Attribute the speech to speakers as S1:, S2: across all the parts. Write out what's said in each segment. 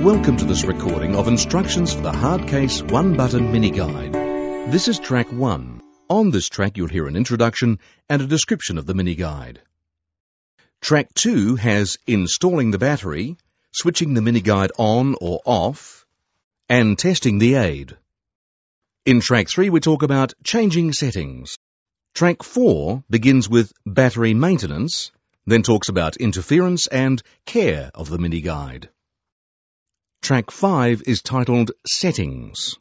S1: Welcome to this recording of instructions for the Hardcase one-button mini guide. This is track 1. On this track you'll hear an introduction and a description of the mini guide. Track 2 has installing the battery, switching the mini guide on or off, and testing the aid. In track 3 we talk about changing settings. Track 4 begins with battery maintenance, then talks about interference and care of the mini guide. Track 5 is titled Settings.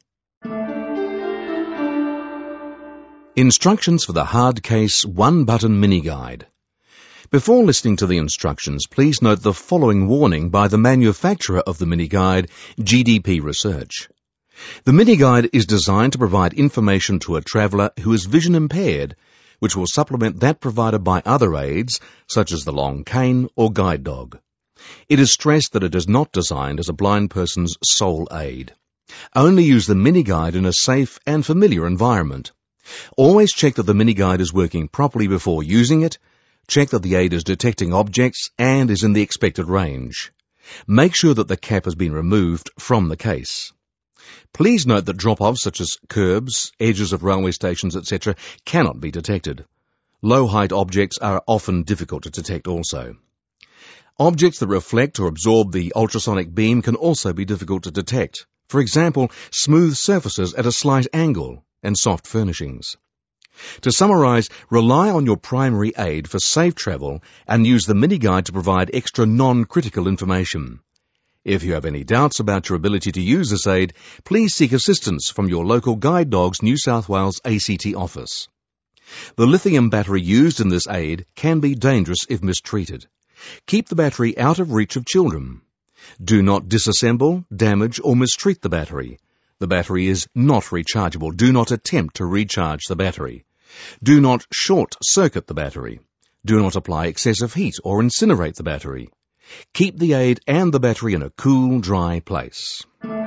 S1: Instructions for the Hardcase one-button mini guide. Before listening to the instructions, please note the following warning by the manufacturer of the mini guide, GDP Research. The mini guide is designed to provide information to a traveller who is vision impaired, which will supplement that provided by other aids, such as the long cane or guide dog. It is stressed that it is not designed as a blind person's sole aid. Only use the mini guide in a safe and familiar environment. Always check that the mini guide is working properly before using it. Check that the aid is detecting objects and is in the expected range. Make sure that the cap has been removed from the case. Please note that drop-offs such as curbs, edges of railway stations, etc. cannot be detected. Low-height objects are often difficult to detect also. Objects that reflect or absorb the ultrasonic beam can also be difficult to detect. For example, smooth surfaces at a slight angle and soft furnishings. To summarize, rely on your primary aid for safe travel and use the mini guide to provide extra non-critical information. If you have any doubts about your ability to use this aid, please seek assistance from your local Guide Dogs New South Wales ACT office. The lithium battery used in this aid can be dangerous if mistreated. Keep the battery out of reach of children. Do not disassemble, damage or mistreat the battery. The battery is not rechargeable. Do not attempt to recharge the battery. Do not short-circuit the battery. Do not apply excessive heat or incinerate the battery. Keep the aid and the battery in a cool, dry place.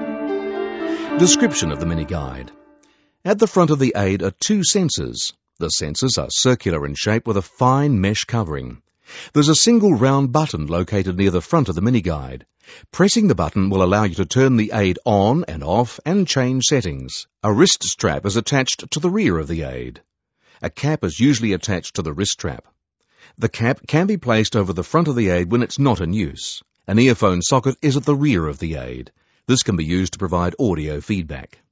S1: Description of the mini guide. At the front of the aid are two sensors. The sensors are circular in shape with a fine mesh covering. There's a single round button located near the front of the mini guide. Pressing the button will allow you to turn the aid on and off and change settings. A wrist strap is attached to the rear of the aid. A cap is usually attached to the wrist strap. The cap can be placed over the front of the aid when it's not in use. An earphone socket is at the rear of the aid. This can be used to provide audio feedback.